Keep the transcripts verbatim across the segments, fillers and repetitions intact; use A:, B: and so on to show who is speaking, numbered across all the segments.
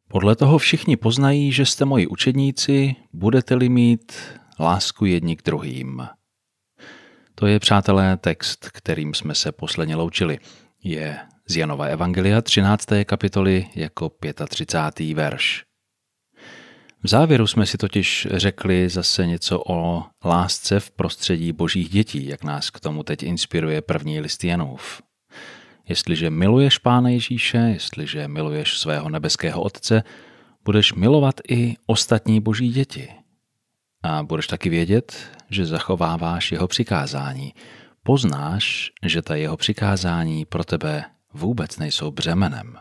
A: Podle toho všichni poznají, že jste moji učedníci, budete-li mít lásku jedni k druhým. To je, přátelé, text, kterým jsme se posledně loučili. Je z Janova evangelia třinácté kapitoly jako třicátý pátý verš. V závěru jsme si totiž řekli zase něco o lásce v prostředí božích dětí, jak nás k tomu teď inspiruje první list Janův. Jestliže miluješ Pána Ježíše, jestliže miluješ svého nebeského Otce, budeš milovat i ostatní boží děti. A budeš taky vědět, že zachováváš jeho přikázání. Poznáš, že ta jeho přikázání pro tebe vůbec nejsou břemenem.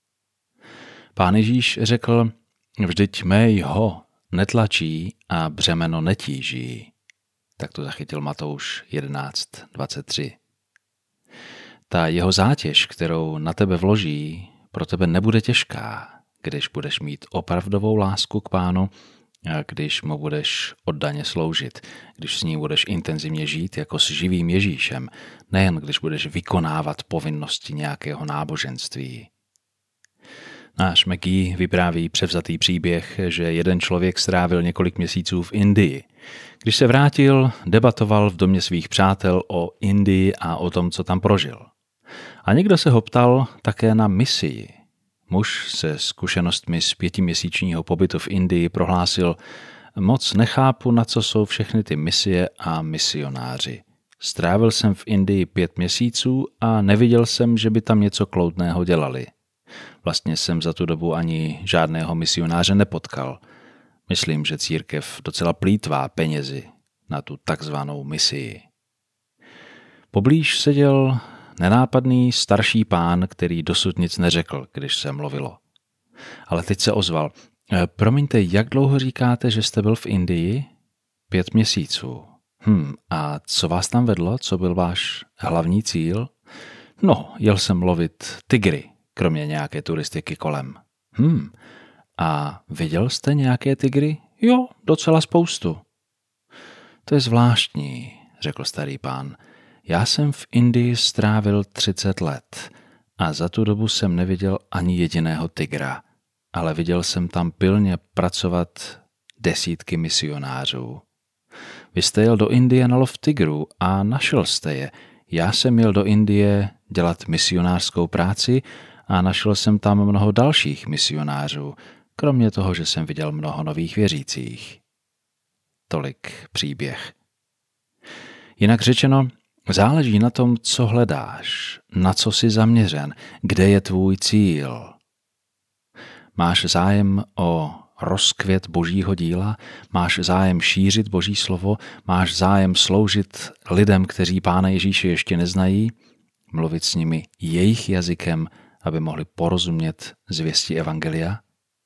A: Pán Ježíš řekl, vždyť mé jho netlačí a břemeno netíží. Tak to zachytil Matouš jedenáct dvacet tři. Ta jeho zátěž, kterou na tebe vloží, pro tebe nebude těžká, když budeš mít opravdovou lásku k Pánu a když mu budeš oddaně sloužit, když s ním budeš intenzivně žít jako s živým Ježíšem, nejen když budeš vykonávat povinnosti nějakého náboženství. Náš McGee vypráví převzatý příběh, že jeden člověk strávil několik měsíců v Indii. Když se vrátil, debatoval v domě svých přátel o Indii a o tom, co tam prožil. A někdo se ho ptal také na misii. Muž se zkušenostmi z pětiměsíčního pobytu v Indii prohlásil, moc nechápu, na co jsou všechny ty misie a misionáři. Strávil jsem v Indii pět měsíců a neviděl jsem, že by tam něco kloudného dělali. Vlastně jsem za tu dobu ani žádného misionáře nepotkal. Myslím, že církev docela plýtvá penězi na tu takzvanou misii. Poblíž seděl nenápadný starší pán, který dosud nic neřekl, když se mluvilo. Ale teď se ozval. Promiňte, jak dlouho říkáte, že jste byl v Indii? Pět měsíců. Hm, a co vás tam vedlo? Co byl váš hlavní cíl? No, jel jsem lovit tygry, kromě nějaké turistiky kolem. Hm, a viděl jste nějaké tygry? Jo, docela spoustu. To je zvláštní, řekl starý pán. Já jsem v Indii strávil třicet let a za tu dobu jsem neviděl ani jediného tygra, ale viděl jsem tam pilně pracovat desítky misionářů. Vy jste jel do Indie na lov tygrů a našel jste je. Já jsem jel do Indie dělat misionářskou práci a našel jsem tam mnoho dalších misionářů, kromě toho, že jsem viděl mnoho nových věřících. Tolik příběh. Jinak řečeno, záleží na tom, co hledáš, na co jsi zaměřen, kde je tvůj cíl. Máš zájem o rozkvět božího díla, máš zájem šířit boží slovo, máš zájem sloužit lidem, kteří Pána Ježíše ještě neznají, mluvit s nimi jejich jazykem, aby mohli porozumět zvěsti evangelia?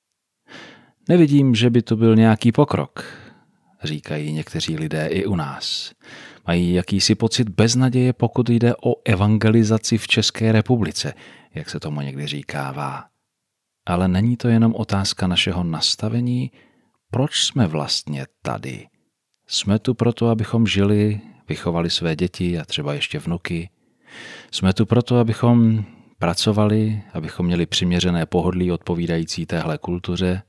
A: Nevidím, že by to byl nějaký pokrok, říkají někteří lidé i u nás. Mají jakýsi pocit beznaděje, pokud jde o evangelizaci v České republice, jak se tomu někdy říkává. Ale není to jenom otázka našeho nastavení? Proč jsme vlastně tady? Jsme tu proto, abychom žili, vychovali své děti a třeba ještě vnuky. Jsme tu proto, abychom pracovali, abychom měli přiměřené pohodlí odpovídající téhle kultuře.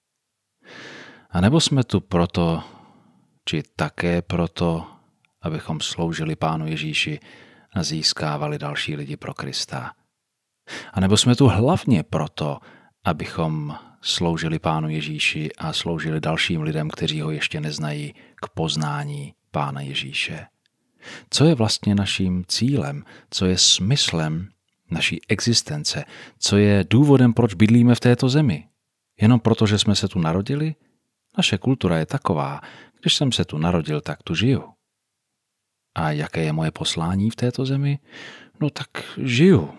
A: A nebo jsme tu proto, či také proto, abychom sloužili Pánu Ježíši a získávali další lidi pro Krista. A nebo jsme tu hlavně proto, abychom sloužili Pánu Ježíši a sloužili dalším lidem, kteří ho ještě neznají, k poznání Pána Ježíše. Co je vlastně naším cílem? Co je smyslem naší existence? Co je důvodem, proč bydlíme v této zemi? Jenom proto, že jsme se tu narodili? Naše kultura je taková, když jsem se tu narodil, tak tu žiju. A jaké je moje poslání v této zemi? No tak žiju.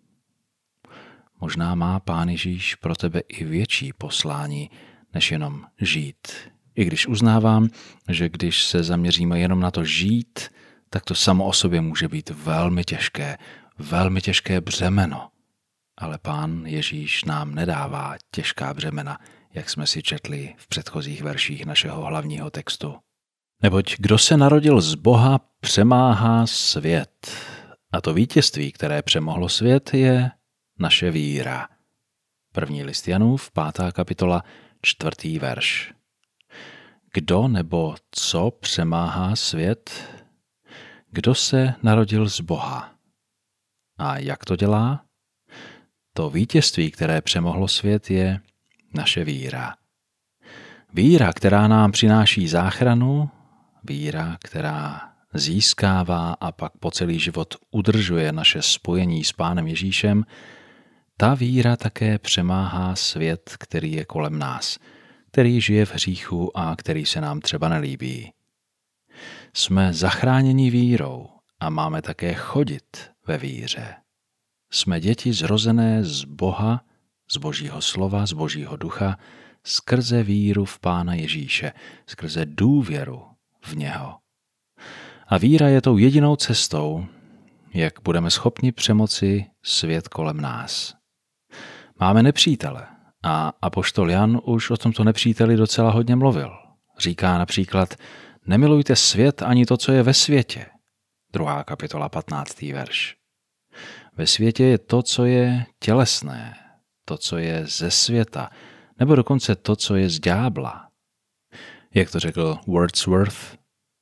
A: Možná má Pán Ježíš pro tebe i větší poslání, než jenom žít. I když uznávám, že když se zaměříme jenom na to žít, tak to samo o sobě může být velmi těžké, velmi těžké břemeno. Ale Pán Ježíš nám nedává těžká břemena, jak jsme si četli v předchozích verších našeho hlavního textu. Neboť kdo se narodil z Boha, přemáhá svět. A to vítězství, které přemohlo svět, je naše víra. První list Janův, pátá kapitola, čtvrtý verš. Kdo nebo co přemáhá svět? Kdo se narodil z Boha? A jak to dělá? To vítězství, které přemohlo svět, je naše víra. Víra, která nám přináší záchranu, víra, která získává a pak po celý život udržuje naše spojení s Pánem Ježíšem, ta víra také přemáhá svět, který je kolem nás, který žije v hříchu a který se nám třeba nelíbí. Jsme zachráněni vírou a máme také chodit ve víře. Jsme děti zrozené z Boha, z Božího slova, z Božího ducha, skrze víru v Pána Ježíše, skrze důvěru v něho. A víra je tou jedinou cestou, jak budeme schopni přemoci svět kolem nás. Máme nepřítele a apoštol Jan už o tomto nepříteli docela hodně mluvil. Říká například, nemilujte svět ani to, co je ve světě. Druhá kapitola, patnáctý verš. Ve světě je to, co je tělesné, to, co je ze světa, nebo dokonce to, co je z ďábla. Jak to řekl Wordsworth,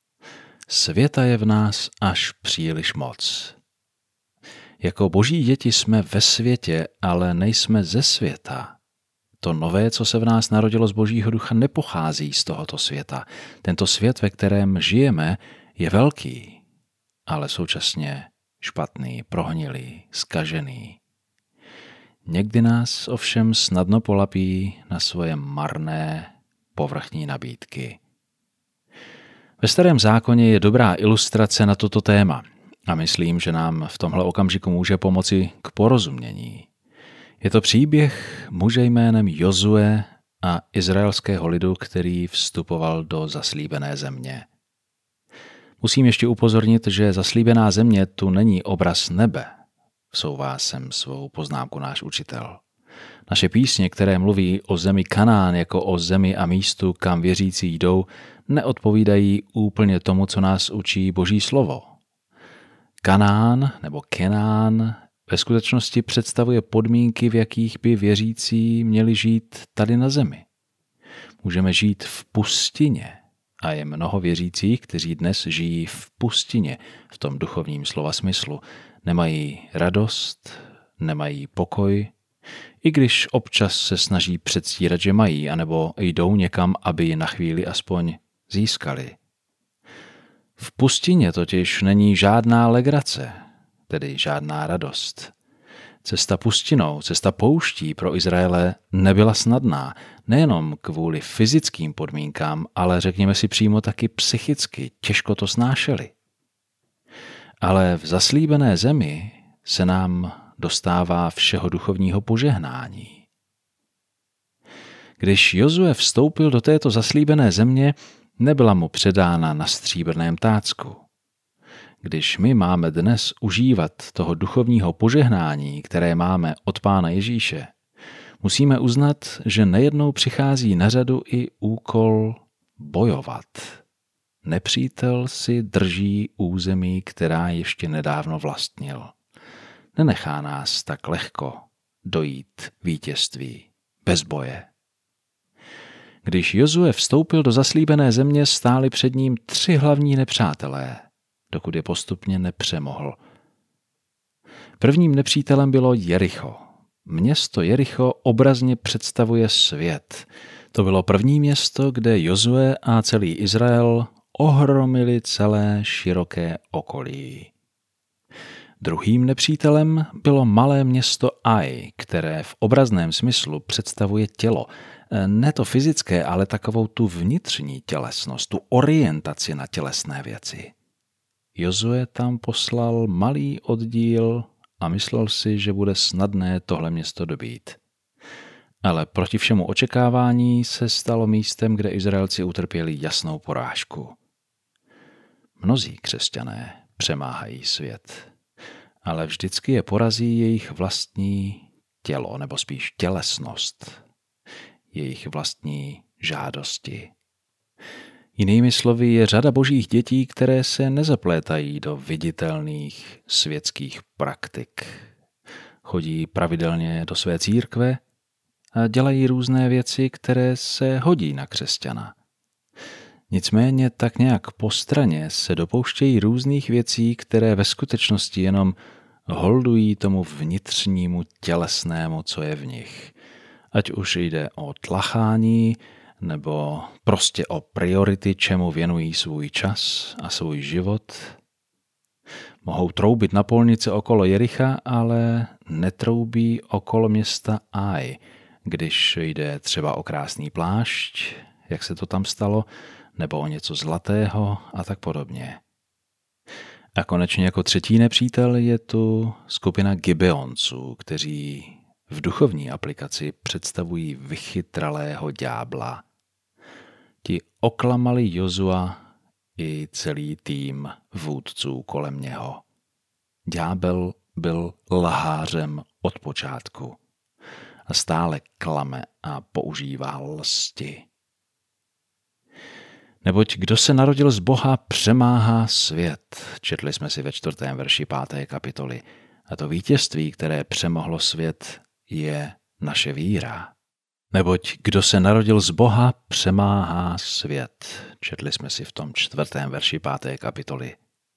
A: světa je v nás až příliš moc. Jako boží děti jsme ve světě, ale nejsme ze světa. To nové, co se v nás narodilo z Božího ducha, nepochází z tohoto světa. Tento svět, ve kterém žijeme, je velký, ale současně špatný, prohnilý, zkažený. Někdy nás ovšem snadno polapí na svoje marné, povrchní nabídky. Ve Starém zákoně je dobrá ilustrace na toto téma a myslím, že nám v tomhle okamžiku může pomoci k porozumění. Je to příběh muže jménem Jozue a izraelského lidu, který vstupoval do zaslíbené země. Musím ještě upozornit, že zaslíbená země tu není obraz nebe, vsouvá sem svou poznámku náš učitel. Naše písně, které mluví o zemi Kanán jako o zemi a místu, kam věřící jdou, neodpovídají úplně tomu, co nás učí Boží slovo. Kanán nebo Kenán ve skutečnosti představuje podmínky, v jakých by věřící měli žít tady na zemi. Můžeme žít v pustině a je mnoho věřících, kteří dnes žijí v pustině v tom duchovním slova smyslu. Nemají radost, nemají pokoj, i když občas se snaží předstírat, že mají, anebo jdou někam, aby ji na chvíli aspoň získali. V pustině totiž není žádná legrace, tedy žádná radost. Cesta pustinou, cesta pouští pro Izraele nebyla snadná, nejenom kvůli fyzickým podmínkám, ale řekněme si přímo taky psychicky, těžko to snášeli. Ale v zaslíbené zemi se nám dostává všeho duchovního požehnání. Když Jozue vstoupil do této zaslíbené země, nebyla mu předána na stříbrném tácku. Když my máme dnes užívat toho duchovního požehnání, které máme od Pána Ježíše, musíme uznat, že nejednou přichází na řadu i úkol bojovat. Nepřítel si drží území, která ještě nedávno vlastnil. Nenechá nás tak lehko dojít vítězství bez boje. Když Jozue vstoupil do zaslíbené země, stáli před ním tři hlavní nepřátelé, dokud je postupně nepřemohl. Prvním nepřítelem bylo Jericho. Město Jericho obrazně představuje svět. To bylo první město, kde Jozue a celý Izrael ohromili celé široké okolí. Druhým nepřítelem bylo malé město Ai, které v obrazném smyslu představuje tělo. Ne to fyzické, ale takovou tu vnitřní tělesnost, tu orientaci na tělesné věci. Jozue tam poslal malý oddíl a myslel si, že bude snadné tohle město dobít. Ale proti všemu očekávání se stalo místem, kde Izraelci utrpěli jasnou porážku. Mnozí křesťané přemáhají svět, ale vždycky je porazí jejich vlastní tělo, nebo spíš tělesnost, jejich vlastní žádosti. Jinými slovy, je řada božích dětí, které se nezaplétají do viditelných světských praktik. Chodí pravidelně do své církve, a dělají různé věci, které se hodí na křesťana. Nicméně tak nějak po straně se dopouštějí různých věcí, které ve skutečnosti jenom holdují tomu vnitřnímu tělesnému, co je v nich. Ať už jde o tlachání, nebo prostě o priority, čemu věnují svůj čas a svůj život. Mohou troubit na polnice okolo Jericha, ale netroubí okolo města Aj, když jde třeba o krásný plášť, jak se to tam stalo, nebo o něco zlatého a tak podobně. A konečně jako třetí nepřítel je tu skupina Gibeonců, kteří v duchovní aplikaci představují vychytralého ďábla. Ti oklamali Jozua i celý tým vůdců kolem něho. Ďábel byl lhářem od počátku a stále klame a používá lsti. Neboť kdo se narodil z Boha, přemáhá svět. Četli jsme si ve čtvrtém verši páté kapitoly. A to vítězství, které přemohlo svět, je naše víra. Neboť kdo se narodil z Boha, přemáhá svět. Četli jsme si v tom čtvrtém verši páté kapitoly.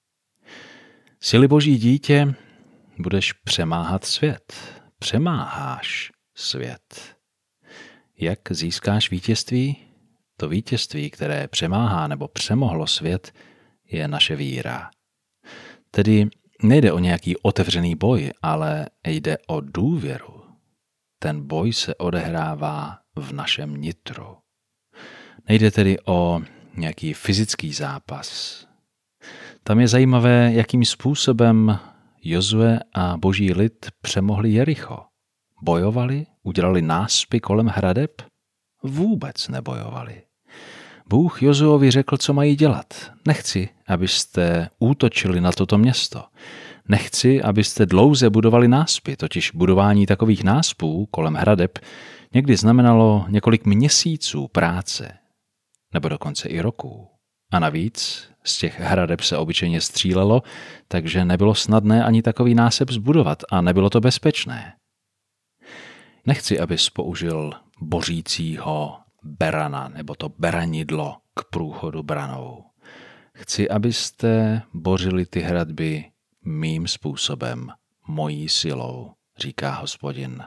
A: Sily Boží dítě, budeš přemáhat svět. Přemáháš svět. Jak získáš vítězství? To vítězství, které přemáhá nebo přemohlo svět, je naše víra. Tedy nejde o nějaký otevřený boj, ale jde o důvěru. Ten boj se odehrává v našem nitru. Nejde tedy o nějaký fyzický zápas. Tam je zajímavé, jakým způsobem Jozue a boží lid přemohli Jericho. Bojovali? Udělali náspy kolem hradeb? Vůbec nebojovali. Bůh Jozuovi řekl, co mají dělat. Nechci, abyste útočili na toto město. Nechci, abyste dlouze budovali náspy, totiž budování takových náspů kolem hradeb někdy znamenalo několik měsíců práce, nebo dokonce i roků. A navíc z těch hradeb se obyčejně střílelo, takže nebylo snadné ani takový násep zbudovat a nebylo to bezpečné. Nechci, abys použil bořícího berana nebo to beranidlo k průchodu branou. Chci, abyste bořili ty hradby mým způsobem, mojí silou, říká Hospodin.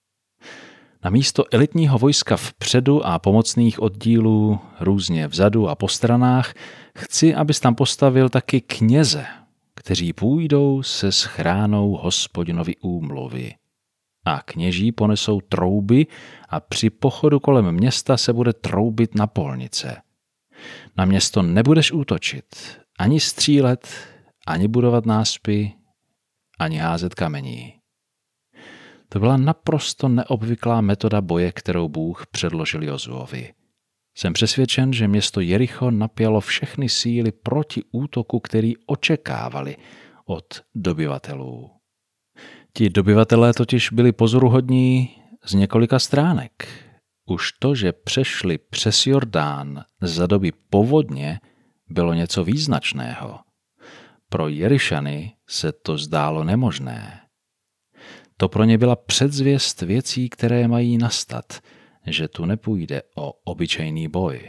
A: Na místo elitního vojska vpředu a pomocných oddílů různě vzadu a po stranách chci, abys tam postavil taky kněze, kteří půjdou se schránou Hospodinovi úmluvy. A kněží ponesou trouby a při pochodu kolem města se bude troubit na polnice. Na město nebudeš útočit, ani střílet, ani budovat náspy, ani házet kamení. To byla naprosto neobvyklá metoda boje, kterou Bůh předložil Jozuovi. Jsem přesvědčen, že město Jericho napělo všechny síly proti útoku, který očekávali od dobyvatelů. Ti dobyvatelé totiž byli pozoruhodní z několika stránek. Už to, že přešli přes Jordán za doby povodně, bylo něco význačného. Pro Jerišany se to zdálo nemožné. To pro ně byla předzvěst věcí, které mají nastat, že tu nepůjde o obyčejný boj.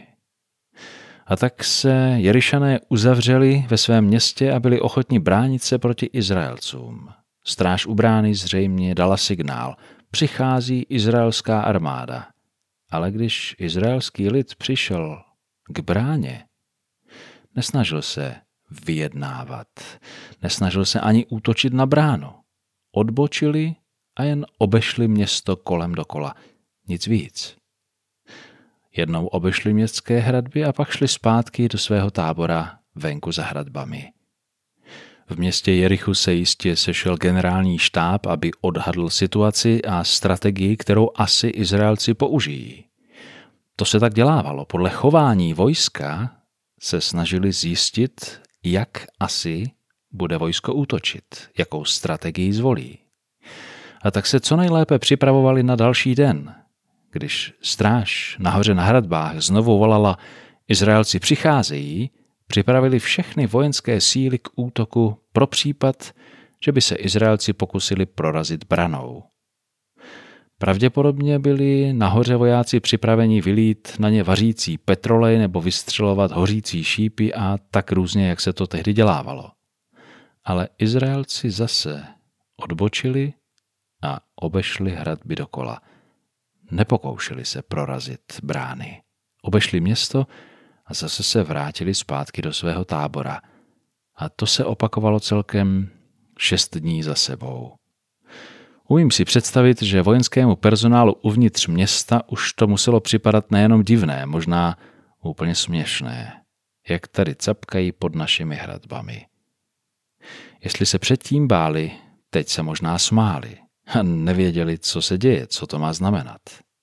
A: A tak se Jerišané uzavřeli ve svém městě a byli ochotni bránit se proti Izraelcům. Stráž u brány zřejmě dala signál. Přichází izraelská armáda. Ale když izraelský lid přišel k bráně, nesnažil se vyjednávat. Nesnažil se ani útočit na bránu. Odbočili a jen obešli město kolem dokola. Nic víc. Jednou obešli městské hradby a pak šli zpátky do svého tábora venku za hradbami. V městě Jerichu se jistě sešel generální štáb, aby odhadl situaci a strategii, kterou asi Izraelci použijí. To se tak dělávalo. Podle chování vojska se snažili zjistit, jak asi bude vojsko útočit, jakou strategii zvolí. A tak se co nejlépe připravovali na další den. Když stráž nahoře na hradbách znovu volala Izraelci přicházejí, připravili všechny vojenské síly k útoku pro případ, že by se Izraelci pokusili prorazit branou. Pravděpodobně byli nahoře vojáci připraveni vylít na ně vařící petrolej nebo vystřelovat hořící šípy a tak různě, jak se to tehdy dělávalo. Ale Izraelci zase odbočili a obešli hradby dokola. Nepokoušeli se prorazit brány. Obešli město a zase se vrátili zpátky do svého tábora. A to se opakovalo celkem šest dní za sebou. Umím si představit, že vojenskému personálu uvnitř města už to muselo připadat nejenom divné, možná úplně směšné, jak tady capkají pod našimi hradbami. Jestli se předtím báli, teď se možná smáli a nevěděli, co se děje, co to má znamenat.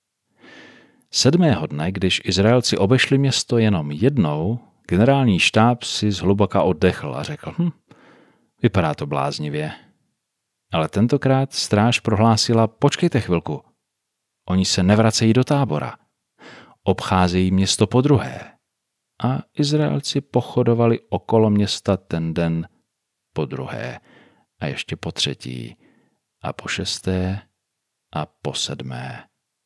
A: Sedmého dne, když Izraelci obešli město jenom jednou, generální štáb si zhluboka oddechl a řekl, hm, vypadá to bláznivě. Ale tentokrát stráž prohlásila, počkejte chvilku, oni se nevracejí do tábora, obcházejí město podruhé. A Izraelci pochodovali okolo města ten den podruhé a ještě po třetí a po šesté a po sedmé.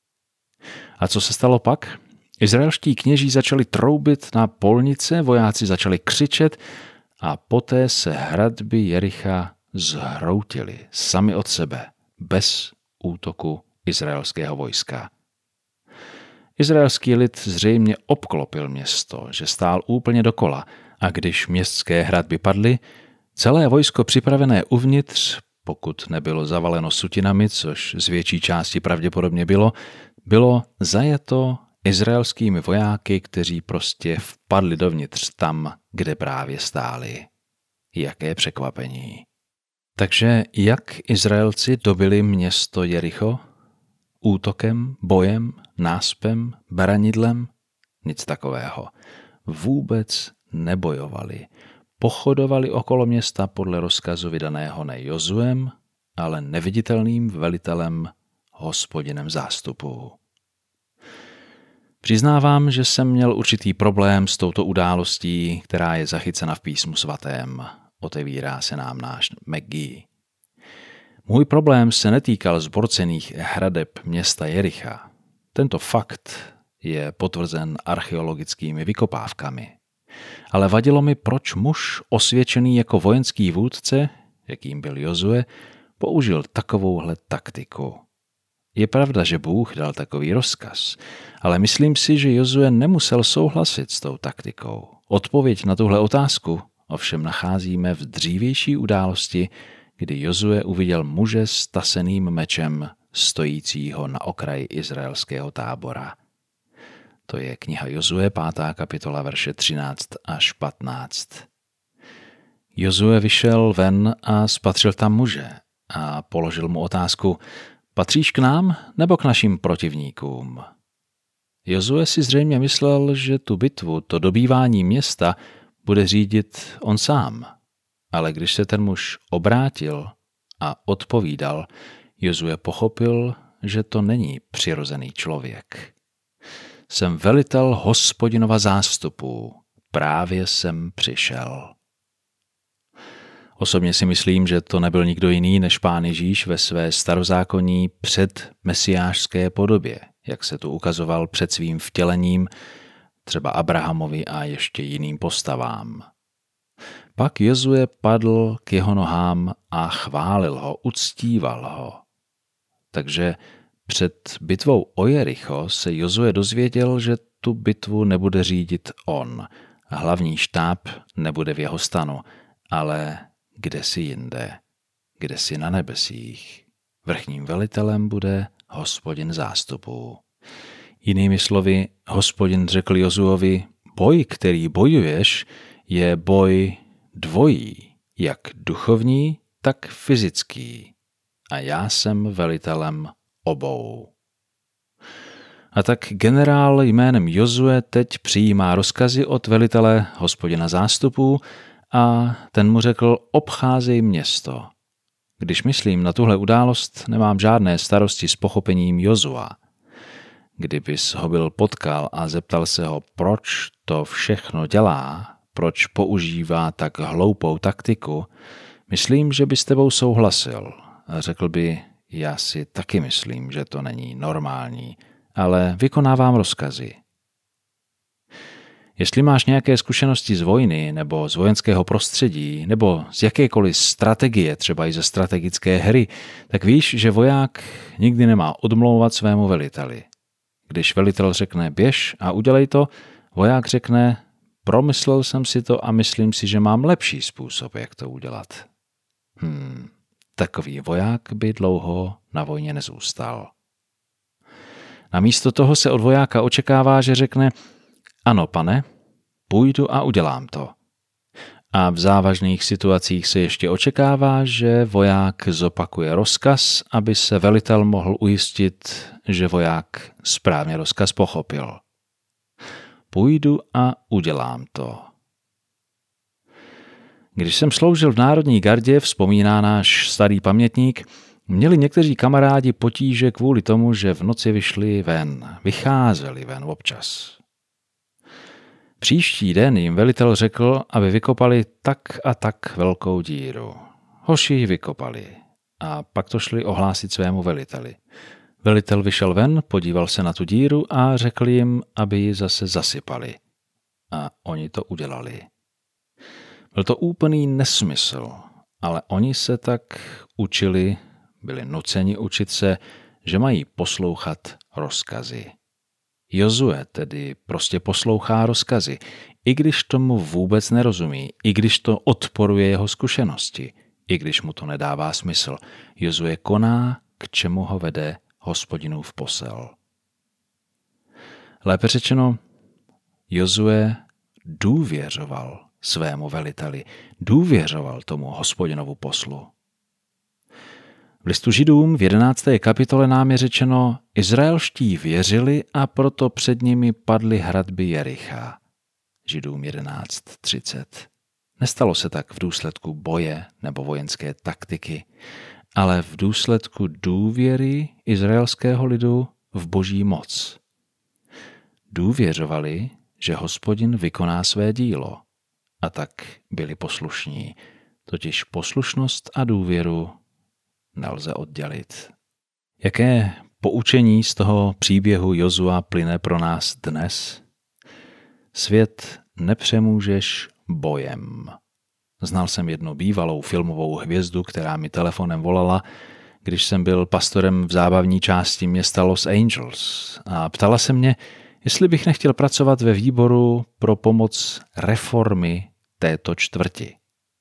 A: A co se stalo pak? Izraelští kněží začali troubit na polnice, vojáci začali křičet a poté se hradby Jericha zhroutily sami od sebe, bez útoku izraelského vojska. Izraelský lid zřejmě obklopil město, že stál úplně dokola, a když městské hradby padly, celé vojsko připravené uvnitř, pokud nebylo zavaleno sutinami, což z větší části pravděpodobně bylo, bylo zajato izraelskými vojáky, kteří prostě vpadli dovnitř tam, kde právě stáli. Jaké překvapení. Takže jak Izraelci dobili město Jericho? Útokem, bojem, náspem, beranidlem? Nic takového. Vůbec nebojovali. Pochodovali okolo města podle rozkazu vydaného ne Jozuem, ale neviditelným velitelem, Hospodinem zástupů. Přiznávám, že jsem měl určitý problém s touto událostí, která je zachycena v písmu svatém. Otevírá se nám náš Megi. Můj problém se netýkal zborcených hradeb města Jericha. Tento fakt je potvrzen archeologickými vykopávkami. Ale vadilo mi, proč muž osvědčený jako vojenský vůdce, jakým byl Jozue, použil takovouhle taktiku. Je pravda, že Bůh dal takový rozkaz, ale myslím si, že Jozue nemusel souhlasit s tou taktikou. Odpověď na tuhle otázku ovšem nacházíme v dřívější události, kdy Jozue uviděl muže s taseným mečem stojícího na okraji izraelského tábora. To je kniha Jozue, pátá kapitola, verše třináct až patnáct. Jozue vyšel ven a spatřil tam muže a položil mu otázku, patříš k nám nebo k našim protivníkům? Jozue si zřejmě myslel, že tu bitvu, to dobývání města, bude řídit on sám. Ale když se ten muž obrátil a odpovídal, Jozue pochopil, že to není přirozený člověk. Jsem velitel Hospodinova zástupů, právě jsem přišel. Osobně si myslím, že to nebyl nikdo jiný než Pán Ježíš ve své starozákonní předmesiášské podobě, jak se tu ukazoval před svým vtělením, třeba Abrahamovi a ještě jiným postavám. Pak Jozue padl k jeho nohám a chválil ho, uctíval ho. Takže před bitvou o Jericho se Jozue dozvěděl, že tu bitvu nebude řídit on. Hlavní štáb nebude v jeho stanu, ale kdesi jinde, kdesi na nebesích. Vrchním velitelem bude Hospodin zástupů. Jinými slovy, Hospodin řekl Jozuovi, boj, který bojuješ, je boj dvojí, jak duchovní, tak fyzický. A já jsem velitelem obou. A tak generál jménem Jozue teď přijímá rozkazy od velitele Hospodina zástupů a ten mu řekl, obcházej město. Když myslím na tuhle událost, nemám žádné starosti s pochopením Jozua. Kdybys ho byl potkal a zeptal se ho, proč to všechno dělá, proč používá tak hloupou taktiku, myslím, že by s tebou souhlasil. Řekl by, já si taky myslím, že to není normální, ale vykonávám rozkazy. Jestli máš nějaké zkušenosti z vojny nebo z vojenského prostředí nebo z jakékoliv strategie, třeba i ze strategické hry, tak víš, že voják nikdy nemá odmlouvat svému veliteli. Když velitel řekne běž a udělej to, voják řekne promyslel jsem si to a myslím si, že mám lepší způsob, jak to udělat. Hmm, takový voják by dlouho na vojně nezůstal. Namísto toho se od vojáka očekává, že řekne ano, pane, půjdu a udělám to. A v závažných situacích se ještě očekává, že voják zopakuje rozkaz, aby se velitel mohl ujistit, že voják správně rozkaz pochopil. Půjdu a udělám to. Když jsem sloužil v Národní gardě, vzpomíná náš starý pamětník, měli někteří kamarádi potíže kvůli tomu, že v noci vyšli ven, vycházeli ven občas. Příští den jim velitel řekl, aby vykopali tak a tak velkou díru. Hoši ji vykopali a pak to šli ohlásit svému veliteli. Velitel vyšel ven, podíval se na tu díru a řekl jim, aby ji zase zasypali. A oni to udělali. Byl to úplný nesmysl, ale oni se tak učili, byli nuceni učit se, že mají poslouchat rozkazy. Jozue tedy prostě poslouchá rozkazy, i když tomu vůbec nerozumí, i když to odporuje jeho zkušenosti, i když mu to nedává smysl. Jozue koná, k čemu ho vede Hospodinův posel. Lépe řečeno, Jozue důvěřoval svému veliteli, důvěřoval tomu Hospodinovu poslu. V listu Židům v jedenácté kapitole nám je řečeno, Izraelští věřili a proto před nimi padly hradby Jericha. Židům jedenáct třicet. Nestalo se tak v důsledku boje nebo vojenské taktiky, ale v důsledku důvěry izraelského lidu v Boží moc. Důvěřovali, že Hospodin vykoná své dílo, a tak byli poslušní, totiž poslušnost a důvěru nelze oddělit. Jaké poučení z toho příběhu Jozua plyne pro nás dnes? Svět nepřemůžeš bojem. Znal jsem jednu bývalou filmovou hvězdu, která mi telefonem volala, když jsem byl pastorem v zábavní části města Los Angeles a ptala se mě, jestli bych nechtěl pracovat ve výboru pro pomoc reformy této čtvrti.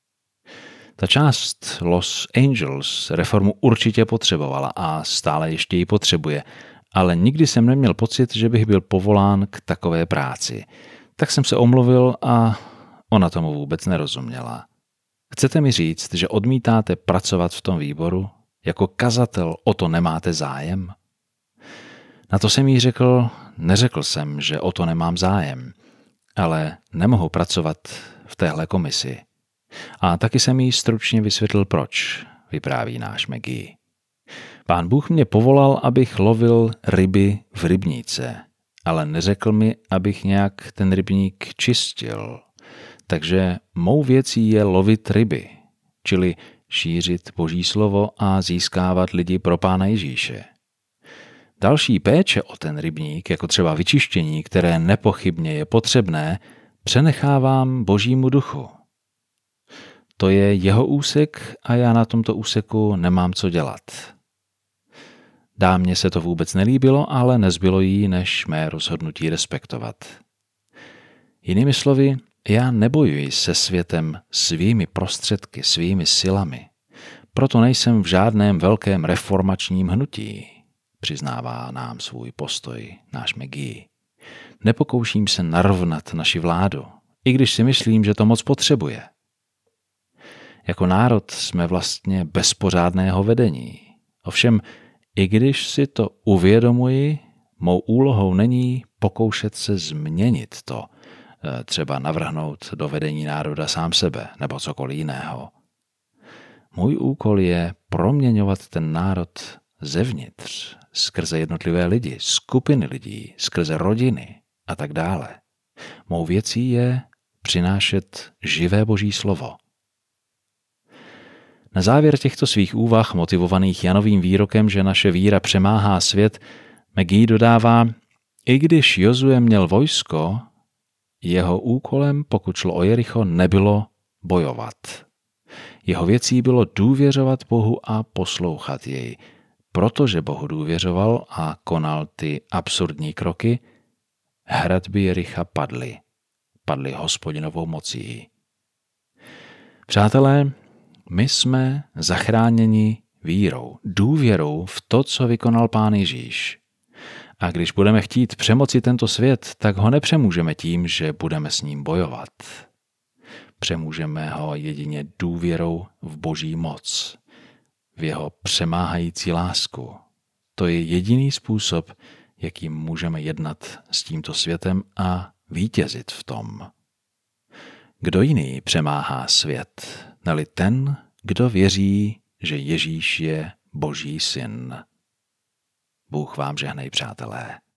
A: Ta část Los Angeles reformu určitě potřebovala a stále ještě ji potřebuje, ale nikdy jsem neměl pocit, že bych byl povolán k takové práci. Tak jsem se omluvil a ona tomu vůbec nerozuměla. Chcete mi říct, že odmítáte pracovat v tom výboru? Jako kazatel o to nemáte zájem? Na to jsem jí řekl, neřekl jsem, že o to nemám zájem, ale nemohu pracovat v téhle komisi. A taky jsem jí stručně vysvětlil proč, vypráví náš Maggie. Pán Bůh mě povolal, abych lovil ryby v rybníce, ale neřekl mi, abych nějak ten rybník čistil. Takže mou věcí je lovit ryby, čili šířit Boží slovo a získávat lidi pro Pána Ježíše. Další péče o ten rybník, jako třeba vyčištění, které nepochybně je potřebné, přenechávám Božímu duchu. To je jeho úsek a já na tomto úseku nemám co dělat. Dámě se to vůbec nelíbilo, ale nezbylo jí, než mé rozhodnutí respektovat. Jinými slovy, já nebojuji se světem svými prostředky, svými silami. Proto nejsem v žádném velkém reformačním hnutí, přiznává nám svůj postoj náš Maggie. Nepokouším se narovnat naši vládu, i když si myslím, že to moc potřebuje. Jako národ jsme vlastně bez pořádného vedení. Ovšem, i když si to uvědomuji, mou úlohou není pokoušet se změnit to, třeba navrhnout do vedení národa sám sebe nebo cokoliv jiného. Můj úkol je proměňovat ten národ zevnitř, skrze jednotlivé lidi, skupiny lidí, skrze rodiny a tak dále. Mou věcí je přinášet živé Boží slovo. Na závěr těchto svých úvah, motivovaných Janovým výrokem, že naše víra přemáhá svět, McGee dodává, i když Jozue měl vojsko, jeho úkolem, pokud šlo o Jericho, nebylo bojovat. Jeho věcí bylo důvěřovat Bohu a poslouchat jej. Protože Bohu důvěřoval a konal ty absurdní kroky, hradby Jericha padly. Padly Hospodinovou mocí. Přátelé, my jsme zachráněni vírou, důvěrou v to, co vykonal Pán Ježíš. A když budeme chtít přemoci tento svět, tak ho nepřemůžeme tím, že budeme s ním bojovat. Přemůžeme ho jedině důvěrou v Boží moc, v jeho přemáhající lásku. To je jediný způsob, jakým můžeme jednat s tímto světem a vítězit v tom. Kdo jiný přemáhá svět, neli ten, kdo věří, že Ježíš je Boží syn. Bůh vám žehnej, přátelé.